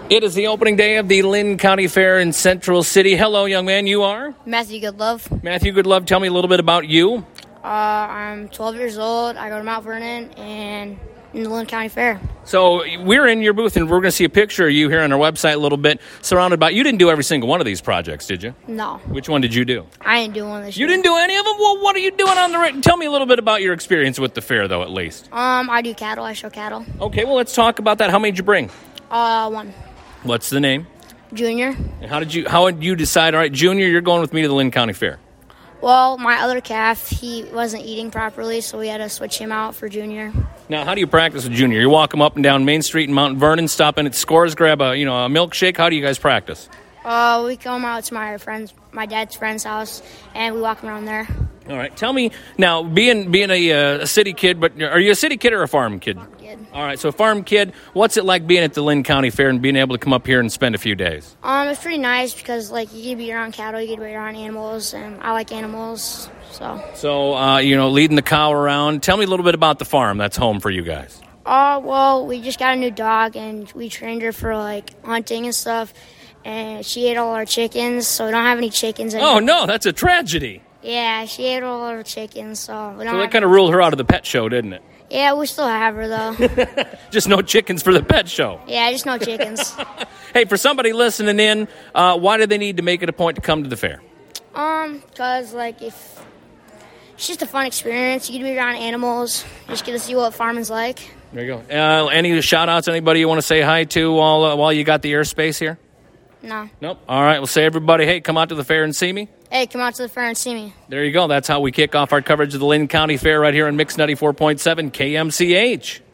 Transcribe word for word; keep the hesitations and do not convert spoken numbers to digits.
It is the opening day of the Linn County Fair in Central City. Hello, young man. You are? Matthew Goodlove. Matthew Goodlove, tell me a little bit about you. Uh, I'm twelve years old. I go to Mount Vernon and in the Linn County Fair. So we're in your booth, and we're going to see a picture of you here on our website a little bit, surrounded by... You didn't do every single one of these projects, did you? No. Which one did you do? I didn't do one this You year. didn't do any of them? Well, what are you doing on the... Tell me a little bit about your experience with the fair, though, at least. Um, I do cattle. I show cattle. Okay, well, let's talk about that. How many did you bring? Uh, one. What's the name? Junior. And how did you how did you decide, all right, Junior, you're going with me to the Linn County Fair? Well, my other calf, he wasn't eating properly, so we had to switch him out for Junior. Now, how do you practice with Junior? You walk him up and down Main Street in Mount Vernon, stop in at Scores, grab a, you know, a milkshake. How do you guys practice? Uh, we come out to my friend's, my dad's friend's house, and we walk around there. All right, tell me, now, being being a, uh, a city kid, but are you a city kid or a farm kid? Farm kid. All right, so farm kid, what's it like being at the Linn County Fair and being able to come up here and spend a few days? Um, it's pretty nice because, like, you get to be around cattle, you get to be around animals, and I like animals, so. So, uh, you know, leading the cow around. Tell me a little bit about the farm that's home for you guys. Uh, well, we just got a new dog, and we trained her for, like, hunting and stuff, and she ate all our chickens, so we don't have any chickens anymore. Oh, no, that's a tragedy. Yeah, she ate all our chickens, so we don't So that have... kind of ruled her out of the pet show, didn't it? Yeah, we still have her, though. Just no chickens for the pet show. Yeah, just no chickens. Hey, for somebody listening in, uh, why do they need to make it a point to come to the fair? Um, because, like, if... It's just a fun experience. You get to be around animals. You just get to see what farming's like. There you go. Uh, any shout-outs, anybody you want to say hi to while, uh, while you got the airspace here? No. Nope. All right, we'll say everybody, hey, come out to the fair and see me. Hey, come out to the fair and see me. There you go. That's how we kick off our coverage of the Linn County Fair right here on Mix ninety-four point seven K M C H.